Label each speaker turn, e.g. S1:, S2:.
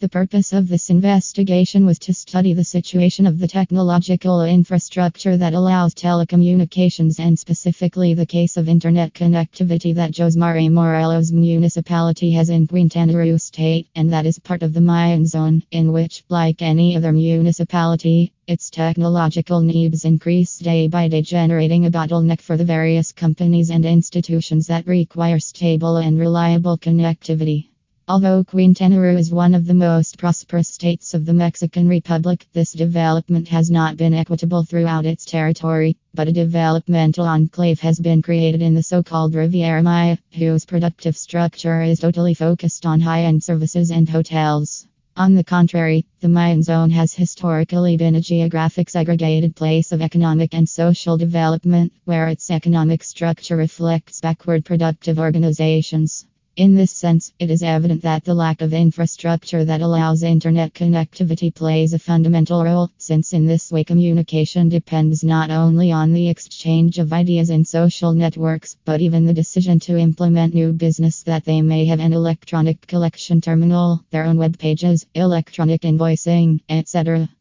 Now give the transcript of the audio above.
S1: The purpose of this investigation was to study the situation of the technological infrastructure that allows telecommunications and specifically the case of internet connectivity that José Morelos municipality has in Quintana Roo state, and that is part of the Mayan zone, in which, like any other municipality, its technological needs increase day by day, generating a bottleneck for the various companies and institutions that require stable and reliable connectivity. Although Quintana Roo is one of the most prosperous states of the Mexican Republic, this development has not been equitable throughout its territory, but a developmental enclave has been created in the so-called Riviera Maya, whose productive structure is totally focused on high-end services and hotels. On the contrary, the Mayan zone has historically been a geographic segregated place of economic and social development, where its economic structure reflects backward productive organizations. In this sense, it is evident that the lack of infrastructure that allows internet connectivity plays a fundamental role, since in this way communication depends not only on the exchange of ideas in social networks, but even the decision to implement new business that they may have an electronic collection terminal, their own web pages, electronic invoicing, etc.